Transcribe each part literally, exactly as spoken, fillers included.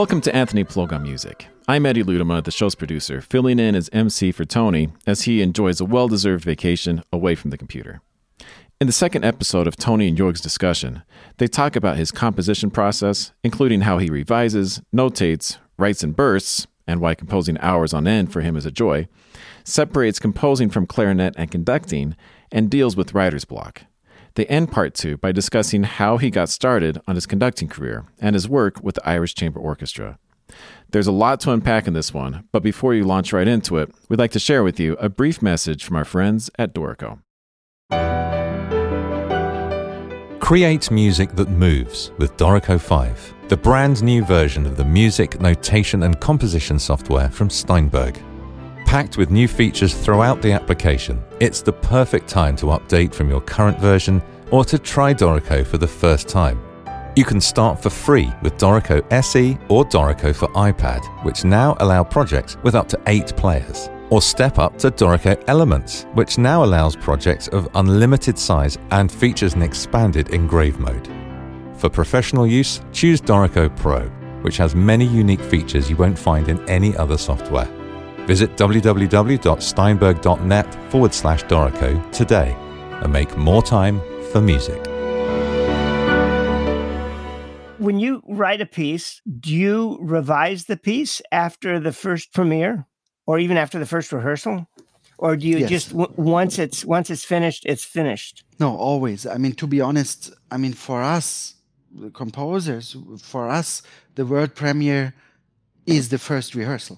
Welcome to Anthony Plug on Music. I'm Eddie Ludema, the show's producer, filling in as M C for Tony as he enjoys a well-deserved vacation away from the computer. In the second episode of Tony and Jorg's discussion, they talk about his composition process, including how he revises, notates, writes in bursts, and why composing hours on end for him is a joy, separates composing from clarinet and conducting, and deals with writer's block. They end part two by discussing how he got started on his conducting career and his work with the Irish Chamber Orchestra. There's a lot to unpack in this one, but before you launch right into it, we'd like to share with you a brief message from our friends at Dorico. Create music that moves with Dorico five, the brand new version of the music, notation and composition software from Steinberg. Packed with new features throughout the application, it's the perfect time to update from your current version or to try Dorico for the first time. You can start for free with Dorico S E or Dorico for iPad, which now allow projects with up to eight players. Or step up to Dorico Elements, which now allows projects of unlimited size and features an expanded engrave mode. For professional use, choose Dorico Pro, which has many unique features you won't find in any other software. Visit www.steinberg.net forward slash Dorico today and make more time for music. When you write a piece, do you revise the piece after the first premiere or even after the first rehearsal? Or do you Yes. just, w- once it's once it's finished, it's finished? No, always. I mean, to be honest, I mean, for us, the composers, for us, the world premiere is the first rehearsal.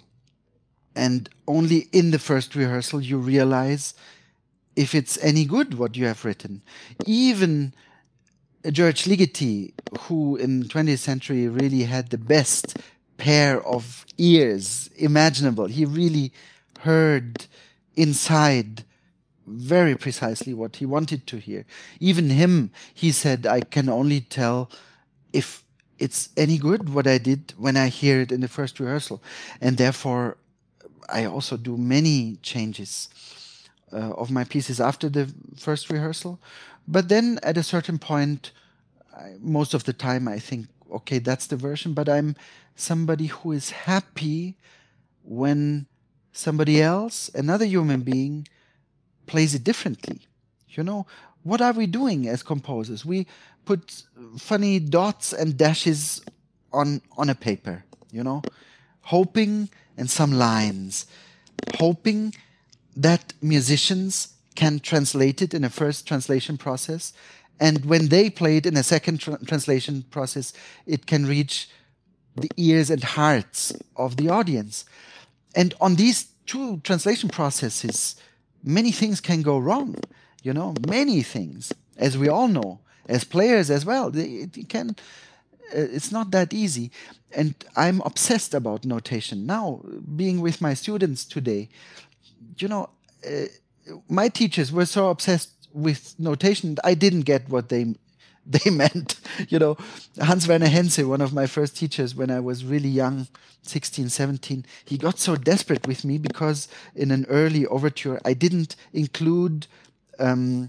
And only in the first rehearsal you realize if it's any good what you have written. Even George Ligeti, who in the twentieth century really had the best pair of ears imaginable, he really heard inside very precisely what he wanted to hear. Even him, he said, I can only tell if it's any good what I did when I hear it in the first rehearsal. And therefore, I also do many changes uh, of my pieces after the first rehearsal. But then at a certain point, I, most of the time I think, okay, that's the version, but I'm somebody who is happy when somebody else, another human being, plays it differently. You know, what are we doing as composers? We put funny dots and dashes on, on a paper, you know, hoping, and some lines, hoping that musicians can translate it in a first translation process, and when they play it in a second tra- translation process, it can reach the ears and hearts of the audience. And on these two translation processes, many things can go wrong, you know, many things, as we all know, as players as well. It, it can, uh, it's not that easy. And I'm obsessed about notation. Now, being with my students today, you know, uh, my teachers were so obsessed with notation, I didn't get what they they meant. You know, Hans Werner Henze, one of my first teachers when I was really young, sixteen, seventeen, he got so desperate with me because in an early overture, I didn't include, um,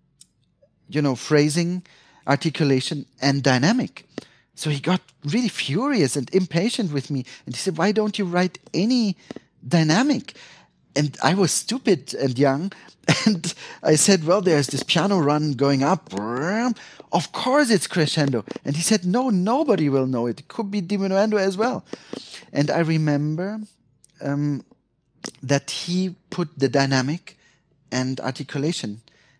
you know, phrasing, articulation, and dynamic. So he got really furious and impatient with me. And he said, why don't you write any dynamic? And I was stupid and young. And I said, well, there's this piano run going up. Of course it's crescendo. And he said, no, nobody will know it. It could be diminuendo as well. And I remember um, that he put the dynamic and articulation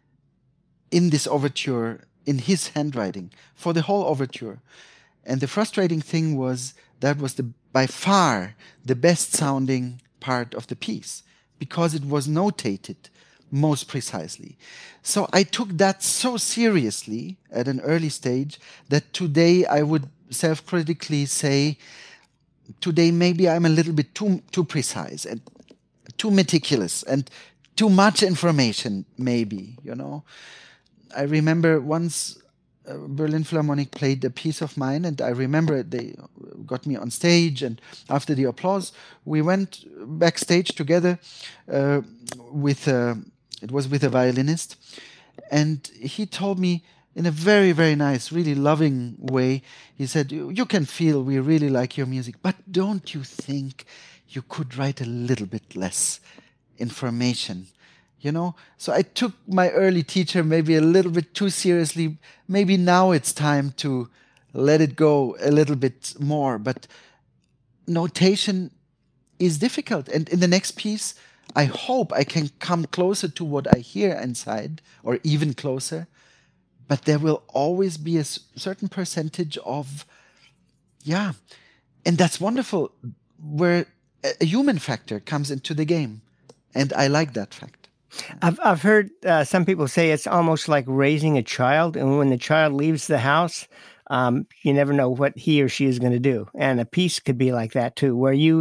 in this overture, in his handwriting, for the whole overture. And the frustrating thing was that was the by far the best sounding part of the piece because it was notated most precisely. So I took that so seriously at an early stage that today I would self-critically say, today maybe I'm a little bit too too precise and too meticulous and too much information, maybe, you know. I remember once uh, Berlin Philharmonic played a piece of mine, and I remember they got me on stage, and after the applause, we went backstage together uh, with, uh, it was with a violinist, and he told me, in a very, very nice, really loving way. He said, you, you can feel we really like your music, but don't you think you could write a little bit less information? You know, so I took my early teacher maybe a little bit too seriously. Maybe now it's time to let it go a little bit more. But notation is difficult. And in the next piece, I hope I can come closer to what I hear inside, or even closer. But there will always be a certain percentage of, yeah, and that's wonderful, where a human factor comes into the game. And I like that fact. I've I've heard uh, some people say it's almost like raising a child, and when the child leaves the house, um, you never know what he or she is going to do. And a piece could be like that too, where you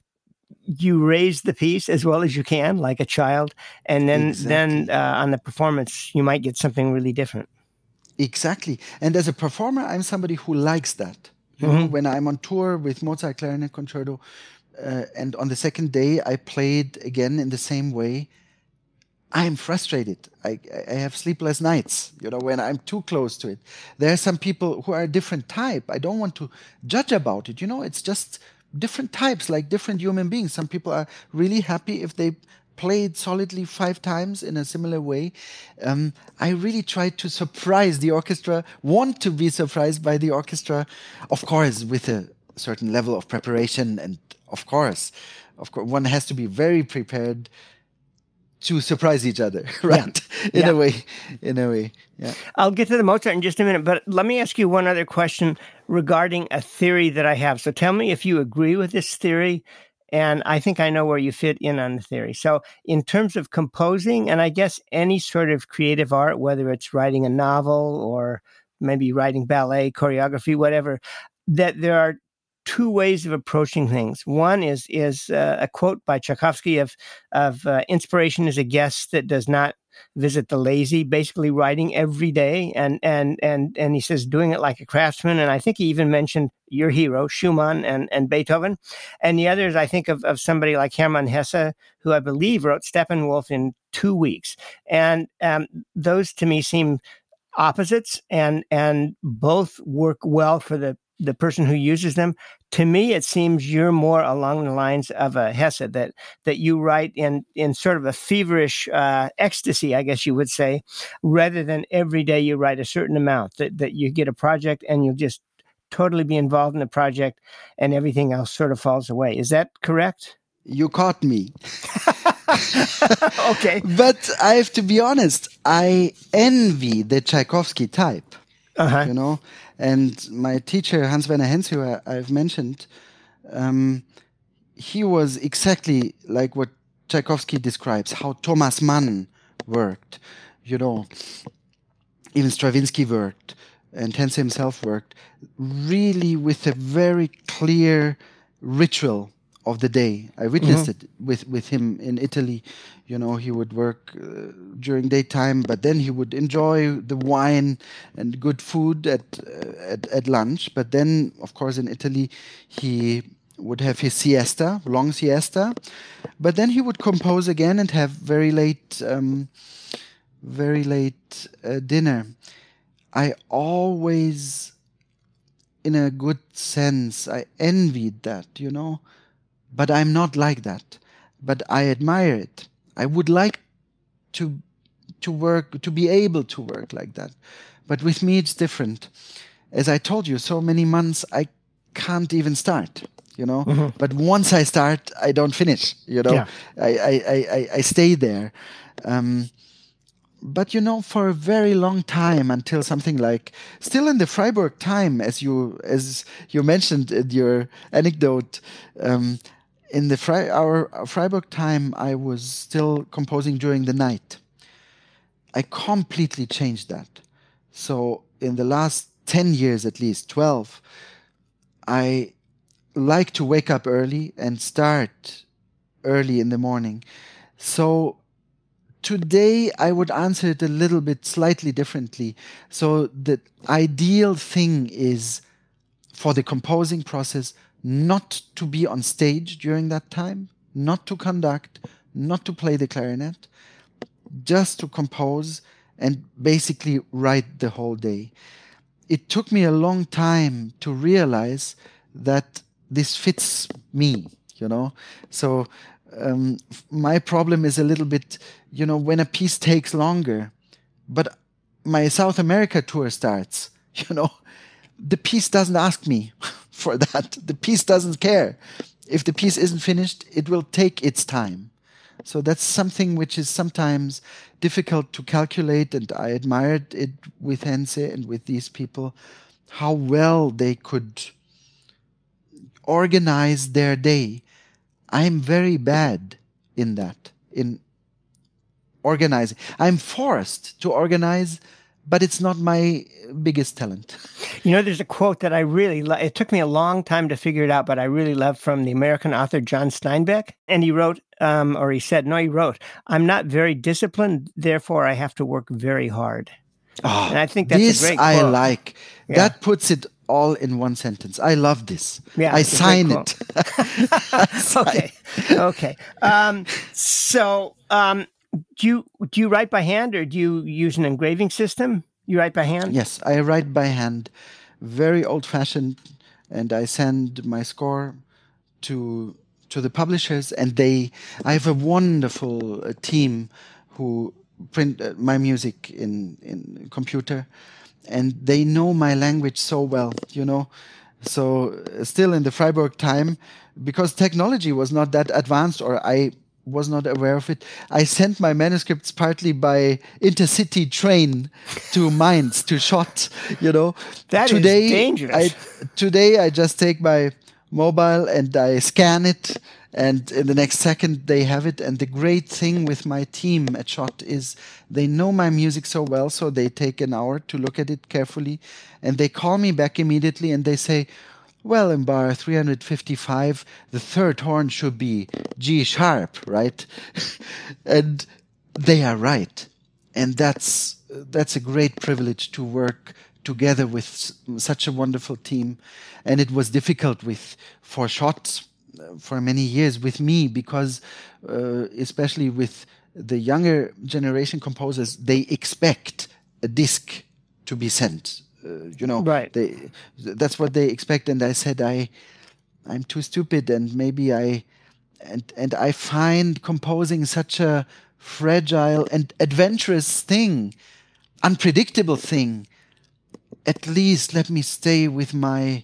you raise the piece as well as you can, like a child, and then Exactly. then uh, on the performance, you might get something really different. Exactly. And as a performer, I'm somebody who likes that. You know, when I'm on tour with Mozart Clarinet Concerto, uh, and on the second day I played again in the same way, I'm frustrated. I, I have sleepless nights, you know, when I'm too close to it. There are some people who are a different type. I don't want to judge about it. You know, it's just different types, like different human beings. Some people are really happy if they play it solidly five times in a similar way. Um, I really try to surprise the orchestra, want to be surprised by the orchestra, of course, with a certain level of preparation. And of course, of course, one has to be very prepared to surprise each other, right? Yeah. In Yeah. a way, in a way, yeah. I'll get to the Mozart in just a minute, but let me ask you one other question regarding a theory that I have. So tell me if you agree with this theory, and I think I know where you fit in on the theory. So in terms of composing, and I guess any sort of creative art, whether it's writing a novel or maybe writing ballet, choreography, whatever, that there are two ways of approaching things. One is is uh, a quote by Tchaikovsky of of uh, inspiration is a guest that does not visit the lazy, basically writing every day, and and and and he says doing it like a craftsman. And I think he even mentioned your hero Schumann and and Beethoven. And the others, I think of of somebody like Hermann Hesse, who I believe wrote Steppenwolf in two weeks. And um, those to me seem opposites, and and both work well for the the person who uses them. To me, it seems you're more along the lines of a Hesse, that that you write in in sort of a feverish uh, ecstasy, I guess you would say, rather than every day you write a certain amount, that, that you get a project and you'll just totally be involved in the project and everything else sort of falls away. Is that correct? You caught me. Okay. But I have to be honest, I envy the Tchaikovsky type, Uh-huh. you know. And my teacher, Hans Werner Henze, who I, I've mentioned, um, he was exactly like what Tchaikovsky describes, how Thomas Mann worked, you know. Even Stravinsky worked, and Henze himself worked, really with a very clear ritual of the day. I witnessed Mm-hmm. it with, with him in Italy. You know, he would work uh, during daytime, but then he would enjoy the wine and good food at, uh, at at lunch. But then, of course, in Italy, he would have his siesta, long siesta. But then he would compose again and have very late, um, very late uh, dinner. I always, in a good sense, I envied that, you know. But I'm not like that. But I admire it. I would like to to work, to be able to work like that. But with me, it's different. As I told you, so many months I can't even start, you know. Mm-hmm. But once I start, I don't finish, you know. Yeah. I, I, I, I, I stay there. Um, but, you know, for a very long time, until something like, still in the Freiburg time, as you as you mentioned in your anecdote, um, in the Fre- our, our Freiburg time, I was still composing during the night. I completely changed that. So in the last ten years, at least twelve, I like to wake up early and start early in the morning. So today I would answer it a little bit slightly differently. So the ideal thing is for the composing process not to be on stage during that time, not to conduct, not to play the clarinet, just to compose and basically write the whole day. It took me a long time to realize that this fits me, you know. So um, my problem is a little bit, you know, when a piece takes longer, but my South America tour starts, you know, the piece doesn't ask me for that. The piece doesn't care. If the piece isn't finished, it will take its time. So that's something which is sometimes difficult to calculate, and I admired it with Hense and with these people, how well they could organize their day. I'm very bad in that, in organizing. I'm forced to organize, but it's not my biggest talent. You know, there's a quote that I really love. It took me a long time to figure it out, but I really love, from the American author John Steinbeck. And he wrote, um, or he said, no, he wrote, "I'm not very disciplined, therefore I have to work very hard." Oh, and I think that's this a great quote. I like. Yeah. That puts it all in one sentence. I love this. Yeah, I sign it. I sign. Okay. Okay. Um, so, um, do you do you write by hand, or do you use an engraving system? You write by hand? Yes, I write by hand, very old-fashioned, and I send my score to to the publishers, and they. I have a wonderful uh, team who print uh, my music in in computer, and they know my language so well, you know. So uh, still in the Freiburg time, because technology was not that advanced, or I was not aware of it, I sent my manuscripts partly by intercity train to Mainz, to Schott, you know. That today, is dangerous. I, today I just take my mobile and I scan it, and in the next second they have it. And the great thing with my team at Schott is they know my music so well, so they take an hour to look at it carefully, and they call me back immediately and they say, well, in bar three hundred fifty-five, the third horn should be G sharp, right? And they are right. And that's that's a great privilege to work together with s- such a wonderful team. And it was difficult with for Schott uh, for many years with me, because uh, especially with the younger generation composers, they expect a disc to be sent. Uh, you know, right. they, that's what they expect. And I said, I, I'm too stupid, and maybe I, and and I find composing such a fragile and adventurous thing, unpredictable thing. At least let me stay with my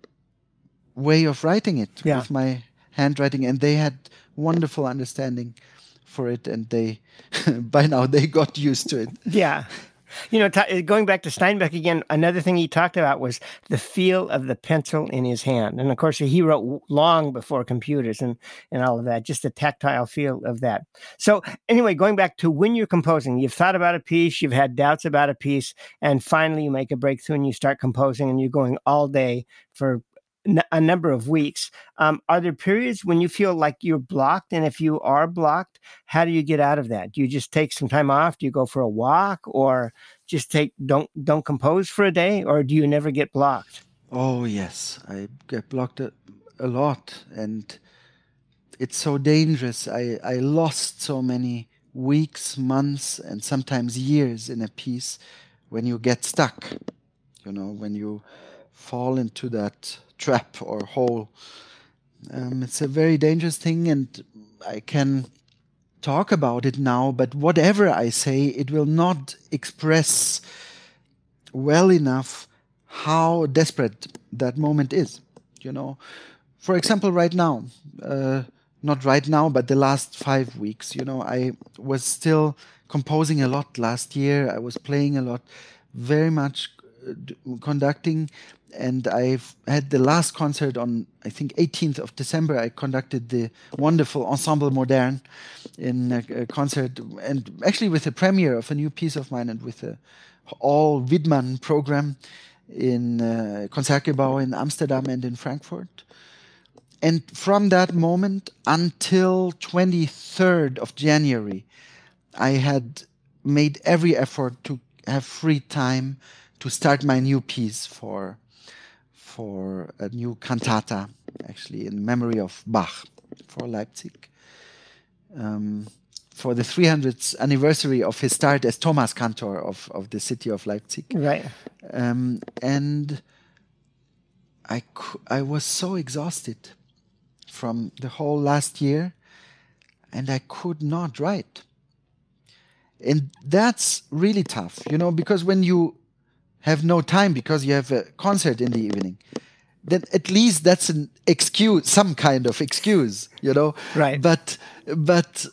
way of writing it, yeah. with my handwriting. And they had wonderful understanding for it, and they, by now, they got used to it. Yeah. You know, t- going back to Steinbeck again, another thing he talked about was the feel of the pencil in his hand. And of course, he wrote long before computers and, and all of that, just the tactile feel of that. So anyway, going back to when you're composing, you've thought about a piece, you've had doubts about a piece, and finally you make a breakthrough and you start composing, and you're going all day for a number of weeks. Um, are there periods when you feel like you're blocked? And if you are blocked, how do you get out of that? Do you just take some time off? Do you go for a walk, or just take don't don't compose for a day, or do you never get blocked? Oh yes, I get blocked a, a lot, and it's so dangerous. I, I lost so many weeks, months, and sometimes years in a piece when you get stuck. You know, when you fall into that trap or hole. Um, it's a very dangerous thing, and I can talk about it now, but whatever I say, it will not express well enough how desperate that moment is. You know, for example, right now, uh, not right now, but the last five weeks, you know, I was still composing a lot last year. I was playing a lot, very much uh, conducting. And I've had the last concert on, I think, eighteenth of December. I conducted the wonderful Ensemble Moderne in a, a concert, and actually with a premiere of a new piece of mine, and with a all Widmann program in uh, Concertgebouw in Amsterdam and in Frankfurt. And from that moment until twenty-third of January, I had made every effort to have free time to start my new piece for for a new cantata, actually in memory of Bach, for Leipzig. Um, for the three hundredth anniversary of his start as Thomas Cantor of, of the city of Leipzig. Right. Um, and I, I was so exhausted from the whole last year, and I could not write. And that's really tough, you know, because when you have no time because you have a concert in the evening, then at least that's an excuse, some kind of excuse, you know. Right. But but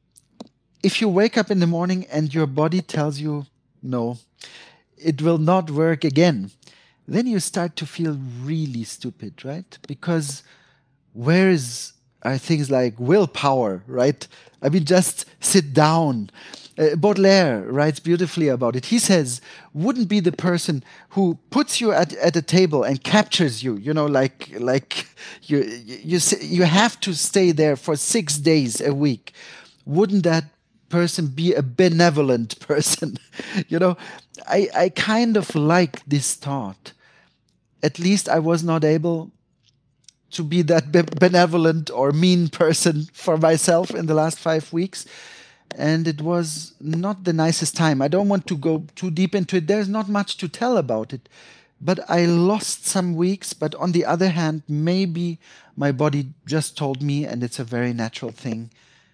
if you wake up in the morning and your body tells you, no, it will not work again, then you start to feel really stupid, right? Because where is are things like willpower, right? I mean, just sit down. Uh, Baudelaire writes beautifully about it. He says, wouldn't be the person who puts you at, at a table and captures you, you know, like like you, you, you have to stay there for six days a week. Wouldn't that person be a benevolent person? You know, I, I kind of like this thought. At least I was not able to be that be- benevolent or mean person for myself in the last five weeks. And it was not the nicest time. I don't want to go too deep into it. There's not much to tell about it. But I lost some weeks. But on the other hand, maybe my body just told me, and it's a very natural thing,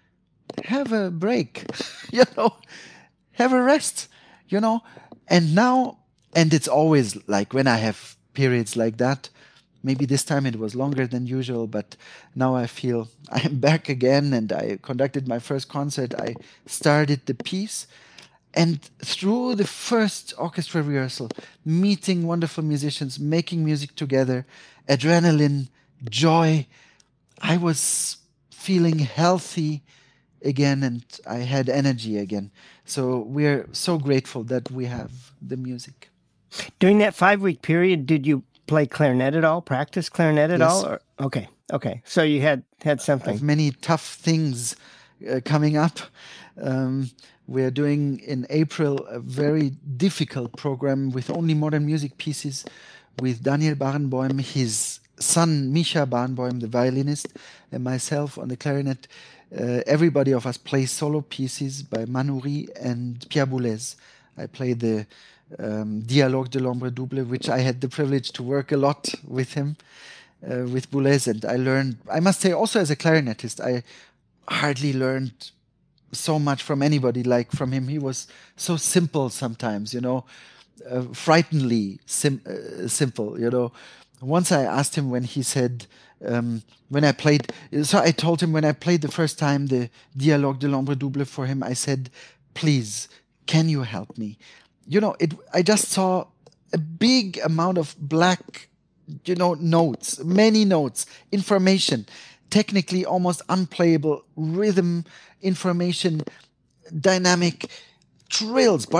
have a break, you know, have a rest, you know. And now, and it's always like when I have periods like that, maybe this time it was longer than usual, but now I feel I am back again, and I conducted my first concert. I started the piece, and through the first orchestra rehearsal, meeting wonderful musicians, making music together, adrenaline, joy, I was feeling healthy again, and I had energy again. So we're so grateful that we have the music. During that five-week period, did you play clarinet at all? Practice clarinet at Yes. all? Or, okay, okay. So you had had I something. have many tough things uh, coming up. Um, we're doing in April a very difficult program with only modern music pieces with Daniel Barenboim, his son Misha Barenboim, the violinist, and myself on the clarinet. Uh, everybody of us plays solo pieces by Manoury and Pierre Boulez. I play the um, Dialogue de l'Ombre Double, which I had the privilege to work a lot with him, uh, with Boulez. And I learned, I must say, also as a clarinetist, I hardly learned so much from anybody like from him. He was so simple sometimes, you know, uh, frighteningly sim- uh, simple, you know. Once I asked him when he said, um, when I played, so I told him when I played the first time the Dialogue de l'Ombre Double for him, I said, please, can you help me? You know, it. I just saw a big amount of black, you know, notes, many notes, information, technically almost unplayable, rhythm, information, dynamic, trills.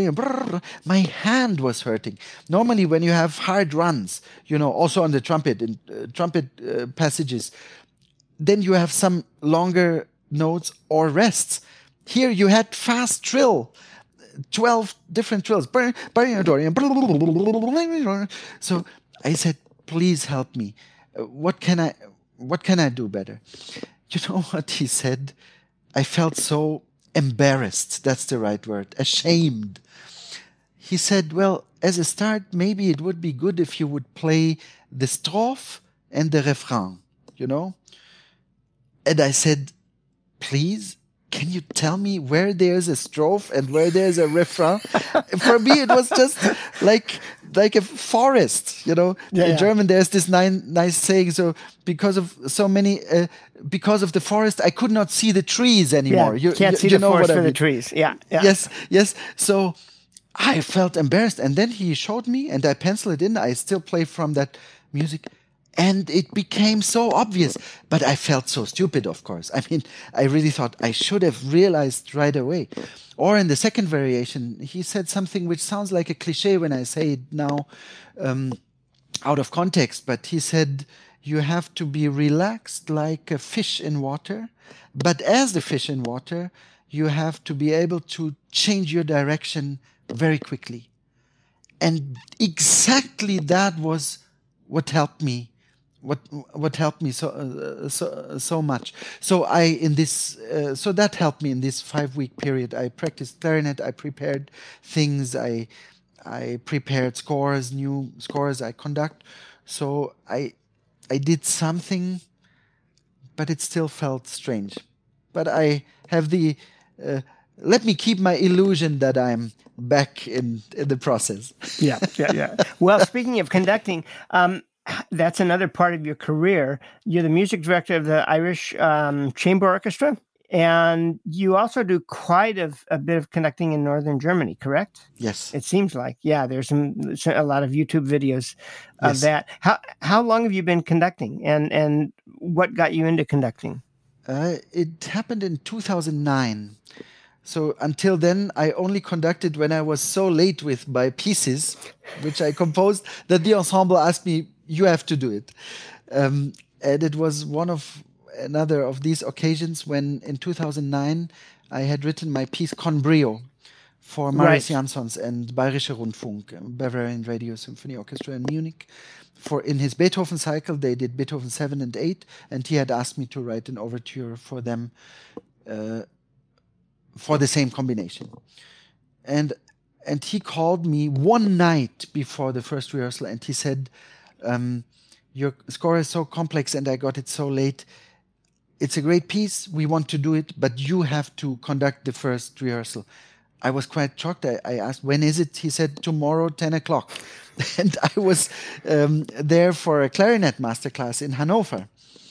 My hand was hurting. Normally when you have hard runs, you know, also on the trumpet, in uh, trumpet uh, passages, then you have some longer notes or rests. Here you had fast trill, twelve different trills. So I said, please help me. Uh, what can I, what can I do better? You know what he said? I felt so embarrassed. That's the right word. Ashamed. He said, well, as a start, maybe it would be good if you would play the strophe and the refrain, you know? And I said, please, can you tell me where there's a strophe and where there's a refrain? For me, it was just like like a forest, you know. Yeah, in yeah. German, there's this nine, nice saying. So because of so many, uh, because of the forest, I could not see the trees Yeah, anymore. You can't you, see you the know forest what I for the mean. trees. Yeah, yeah. Yes, yes. So I felt embarrassed, and then he showed me, and I penciled it in. I still play from that music. And it became so obvious. But I felt so stupid, of course. I mean, I really thought I should have realized right away. Or in the second variation, he said something which sounds like a cliche when I say it now, um, out of context. But he said, you have to be relaxed like a fish in water. But as the fish in water, you have to be able to change your direction very quickly. And exactly that was what helped me what what helped me so uh, so so much. So I in this uh, so that helped me in this five week period. I practiced clarinet. I prepared things. I I prepared scores, new scores. I conduct. So I I did something, but it still felt strange. But I have the uh, let me keep my illusion that I'm back in, in the process. yeah, yeah, yeah. Well, speaking of conducting. Um, That's another part of your career. You're the music director of the Irish um, Chamber Orchestra, and you also do quite a, a bit of conducting in Northern Germany, correct? Yes. It seems like, yeah, there's some, a lot of YouTube videos of Yes. that. How how long have you been conducting, and, and what got you into conducting? Uh, it happened in two thousand nine. So until then, I only conducted when I was so late with my pieces, which I composed, that the ensemble asked me, you have to do it. Um, and it was one of another of these occasions when in two thousand nine, I had written my piece Con Brio for Marius Right. Jansons and Bayerischer Rundfunk, Bavarian Radio Symphony Orchestra in Munich. For in his Beethoven cycle, they did Beethoven seven and eight, and he had asked me to write an overture for them uh, for the same combination. And and he called me one night before the first rehearsal, and he said, um, your score is so complex and I got it so late. It's a great piece. We want to do it, but you have to conduct the first rehearsal. I was quite shocked. I, I asked, when is it? He said, tomorrow, ten o'clock. And I was um, there for a clarinet masterclass in Hanover,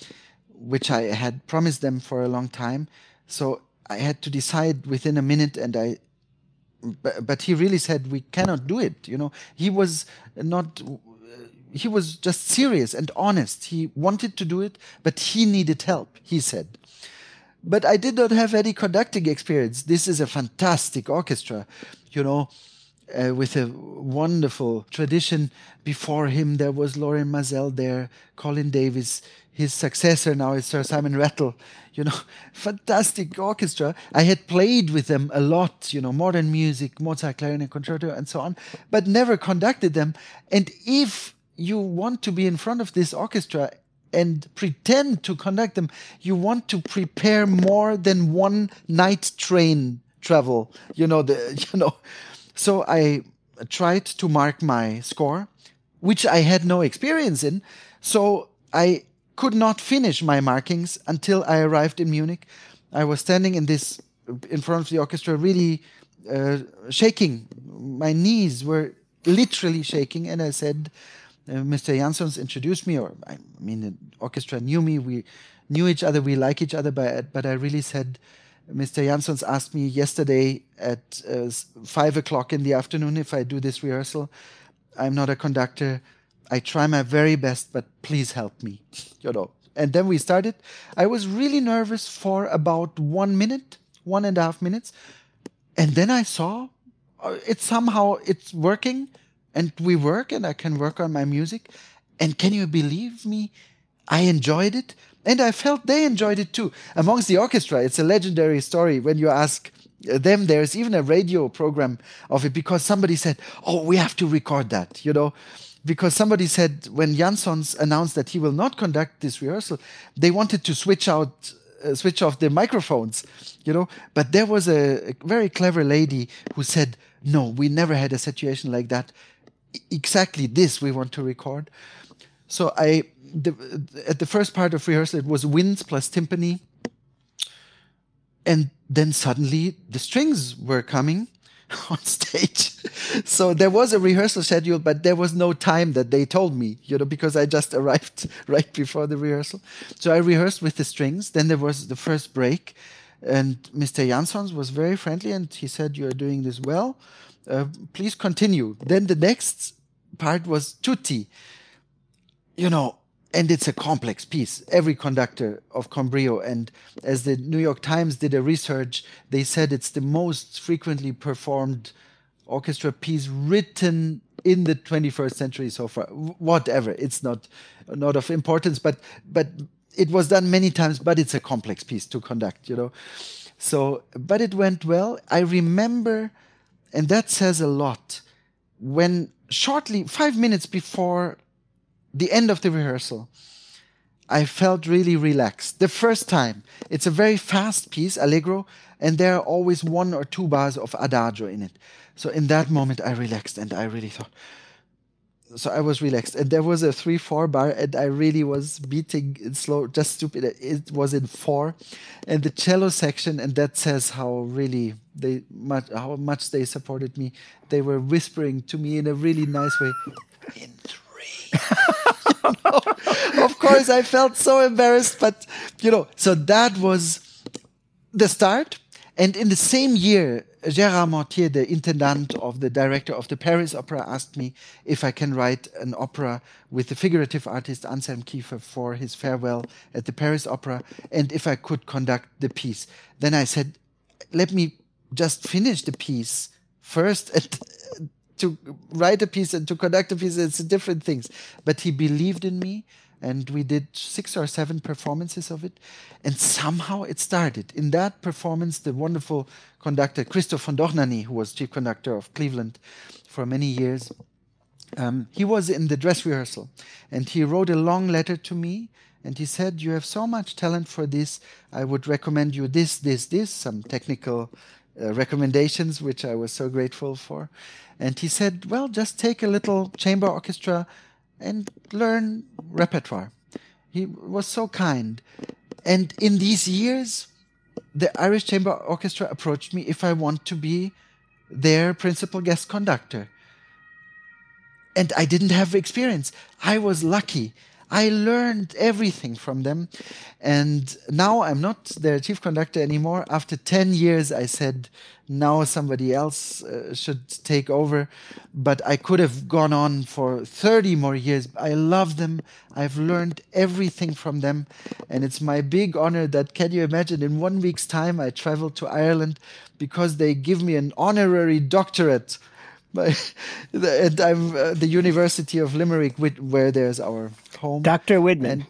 which I had promised them for a long time. So I had to decide within a minute, and I, but, but he really said, we cannot do it. You know, he was not, he was just serious and honest. He wanted to do it, but he needed help, he said. But I did not have any conducting experience. This is a fantastic orchestra, you know, uh, with a wonderful tradition. Before him, there was Lauren Mazel there, Colin Davis. His successor now is Sir Simon Rattle. You know, fantastic orchestra. I had played with them a lot, you know, modern music, Mozart, clarinet concerto, and so on, but never conducted them. And if you want to be in front of this orchestra and pretend to conduct them, you want to prepare more than one night train travel, you know, the, you know. So I tried to mark my score, which I had no experience in. So I could not finish my markings until I arrived in Munich. I was standing in this, in front of the orchestra, really uh, shaking. My knees were literally shaking. And I said, uh, Mister Jansons introduced me, or I mean, the orchestra knew me. We knew each other. We like each other. But, but I really said, Mister Jansons asked me yesterday at uh, five o'clock in the afternoon if I do this rehearsal. I'm not a conductor. I try my very best, but please help me, you know. And then we started. I was really nervous for about one minute, one and a half minutes. And then I saw uh, it somehow, it's working, and we work, and I can work on my music. And can you believe me? I enjoyed it, and I felt they enjoyed it too. Amongst the orchestra, it's a legendary story. When you ask them, there's even a radio program of it, because somebody said, oh, we have to record that, you know. Because somebody said when Jansons announced that he will not conduct this rehearsal, they wanted to switch out, uh, switch off the microphones, you know. But there was a, a very clever lady who said, no, we never had a situation like that. I- exactly this we want to record. So I, the, at the first part of rehearsal, it was winds plus timpani. And then suddenly the strings were coming on stage. So there was a rehearsal schedule, but there was no time that they told me, you know, because I just arrived right before the rehearsal. So I rehearsed with the strings. Then there was the first break, and Mister Jansons was very friendly, and he said, you're doing this well. Uh, please continue. Then the next part was tutti, you know, and it's a complex piece. Every conductor of Con Brio, and as the New York Times did a research, they said it's the most frequently performed orchestra piece written in the twenty-first century so far. Whatever, it's not not of importance, but but it was done many times. But it's a complex piece to conduct, you know. So, but it went well. I remember, and that says a lot. When shortly, five minutes before the end of the rehearsal, I felt really relaxed. The first time. It's a very fast piece, Allegro, and there are always one or two bars of Adagio in it. So in that moment, I relaxed and I really thought... So I was relaxed. And there was a three four bar and I really was beating in slow, just stupid. It was in four. And the cello section, and that says how really they much, how much they supported me. They were whispering to me in a really nice way, in three. Of course, I felt so embarrassed, but, you know, so that was the start. And in the same year, Gérard Mortier, the intendant of the director of the Paris Opera, asked me if I can write an opera with the figurative artist Anselm Kiefer for his farewell at the Paris Opera, and if I could conduct the piece. Then I said, let me just finish the piece first, and to write a piece and to conduct a piece, it's different things. But he believed in me, and we did six or seven performances of it. And somehow it started. In that performance, the wonderful conductor, Christoph von Dohnanyi, who was chief conductor of Cleveland for many years, um, he was in the dress rehearsal. And he wrote a long letter to me. And he said, you have so much talent for this. I would recommend you this, this, this, some technical uh, recommendations, which I was so grateful for. And he said, well, just take a little chamber orchestra and learn repertoire. He was so kind. And in these years, the Irish Chamber Orchestra approached me if I want to be their principal guest conductor. And I didn't have experience. I was lucky. I learned everything from them. And now I'm not their chief conductor anymore. After ten years, I said, now somebody else uh, should take over. But I could have gone on for thirty more years. I love them. I've learned everything from them. And it's my big honor that, can you imagine, in one week's time, I traveled to Ireland because they give me an honorary doctorate. And I'm uh, the University of Limerick, where there's our home. Doctor Widman.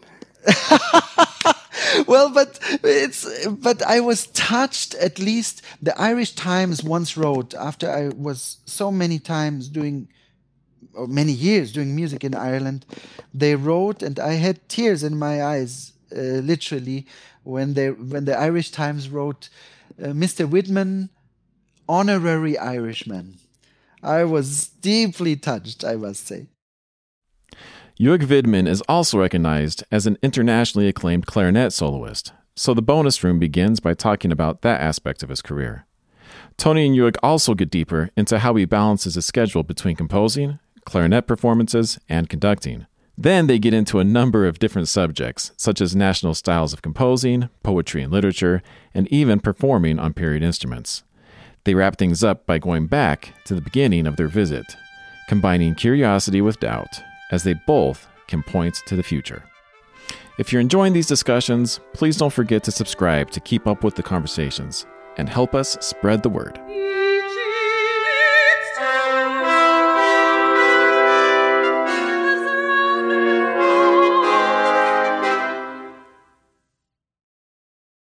Well, but it's but I was touched. At least the Irish Times once wrote, after I was so many times doing, or many years doing music in Ireland, they wrote, and I had tears in my eyes, uh, literally, when they when the Irish Times wrote, uh, Mister Widman, honorary Irishman. I was deeply touched, I must say. Jörg Widman is also recognized as an internationally acclaimed clarinet soloist, so the bonus room begins by talking about that aspect of his career. Tony and Jörg also get deeper into how he balances his schedule between composing, clarinet performances, and conducting. Then they get into a number of different subjects, such as national styles of composing, poetry and literature, and even performing on period instruments. They wrap things up by going back to the beginning of their visit, combining curiosity with doubt, as they both can point to the future. If you're enjoying these discussions, please don't forget to subscribe to keep up with the conversations and help us spread the word.